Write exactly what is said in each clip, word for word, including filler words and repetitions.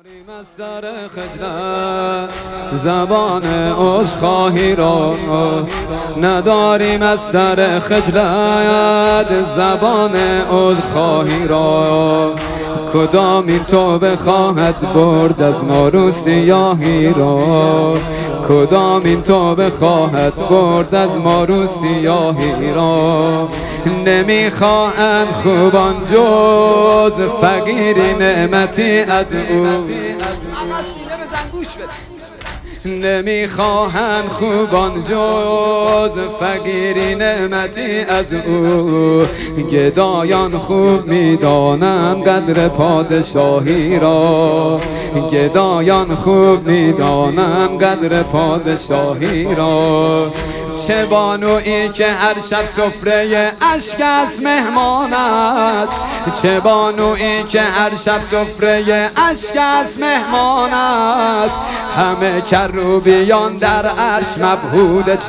از سر خجلت زبان عذرخواهی را نداریم، از سر خجلت زبان عذرخواهی را کدام این توبه خواهد برد از ما رو سیاهی را، کدام این توبه خواهد برد از ما رو سیاهی را. نمیخواهند خوبان جز فقیری نعمتی از او، نمیخواهند خوبان جز فقیری نعمتی از او. گدایان خوب میدانند قدر پادشاهی را، گدایان خوب میدانند قدر پادشاهی را. چه بانویی که هر شب سفره اشک از مهمانش، چه بانویی که هر شب سفره اشک از مهمانش. همه کروبیان در عرش مبهود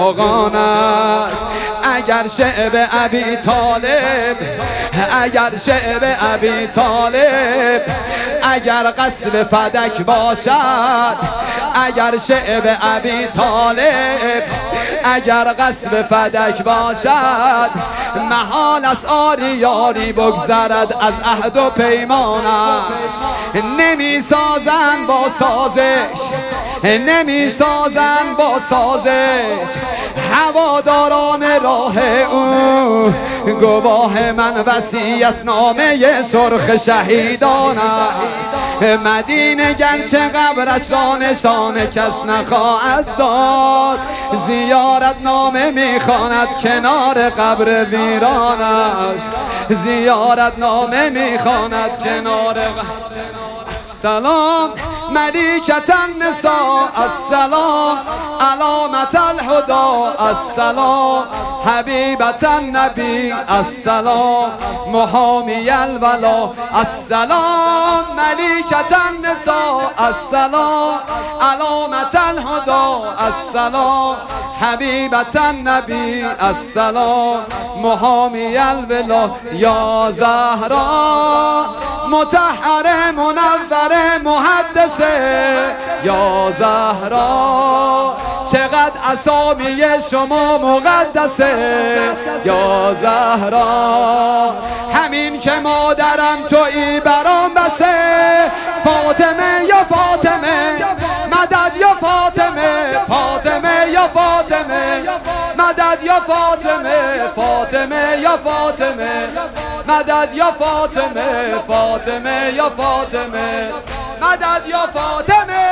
چراغانش. اگر شعب ابی طالب، اگر شعب ابی طالب، اگر قصر فدک باشد، اگر شعب ابی طالب، اگر قصر فدک باشد. محال است آری یاری بگذرد از عهد و پیمانش. نمی سازن با سازش، نمی سازن با سازش. هواداران راه او گواه من وصیت نامه سرخ شهیدانم. مدینه گرچه قبرش را نشان کس نخواهد داد، زیارت نامه میخواند کنار قبر ویرانش، زیارت نامه میخواند کنار قبر. السلام ملیکة النساء، السلام علامة الهدى، السلام حبیبة النبی، السلام محامی الولا. السلام ملیکة النساء، السلام علامة الهدى، السلام حبیبة النبی، السلام محامی الولا. یا زهرا مطهر منور محدثه، یا زهرا چقدر اسامی شما مقدسه. یا زهرا همین که مادرم تویی برام بسه. فاطمه یا فاطمه مدد، یا فاطمه، فاطمه یا فاطمه مدد، یا فاطمه، فاطمه یا فاطمه مدد، یا فاطمه، فاطمه یا فاطمه مدد، یا فاطمه.